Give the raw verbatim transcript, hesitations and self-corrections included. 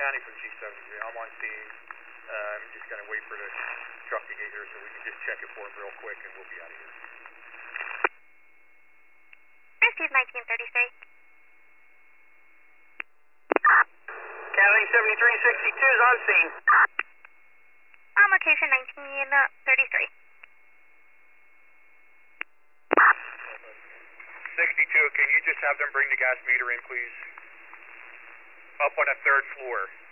County from G seventy-three. I'm on scene. Uh, I'm just going to wait for the truck to get here so we can just check it for him real quick and we'll be out of here. Received nineteen thirty-three. County seventy-three sixty-two is on scene. On location nineteen thirty-three. sixty-two, can you just have them bring the gas meter in, please? Up on the third floor.